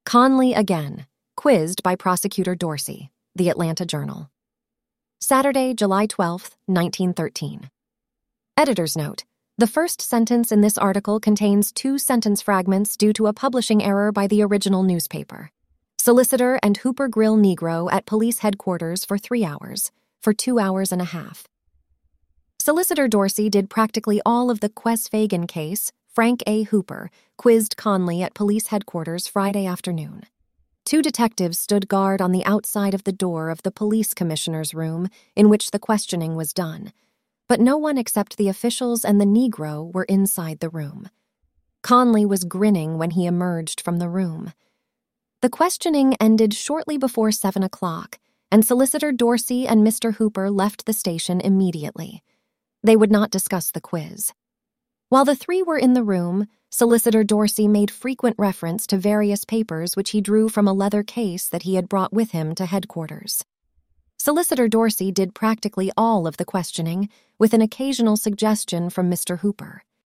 Conley again, quizzed by Prosecutor Dorsey, The Atlanta Journal. Saturday, July 12, 1913. Editor's note: the first sentence in this article contains 2 sentence fragments due to a publishing error by the original newspaper. Solicitor and Hooper Grill Negro at police headquarters for 3 hours, for 2 hours and a half. Solicitor Dorsey did practically all of the Quez-Fagan case. Frank A. Hooper quizzed Conley at police headquarters Friday afternoon. 2 detectives stood guard on the outside of the door of the police commissioner's room in which the questioning was done, but no one except the officials and the Negro were inside the room. Conley was grinning when he emerged from the room. The questioning ended shortly before 7 o'clock, and Solicitor Dorsey and Mr. Hooper left the station immediately. They would not discuss the quiz. While the 3 were in the room, Solicitor Dorsey made frequent reference to various papers which he drew from a leather case that he had brought with him to headquarters. Solicitor Dorsey did practically all of the questioning, with an occasional suggestion from Mr. Hooper.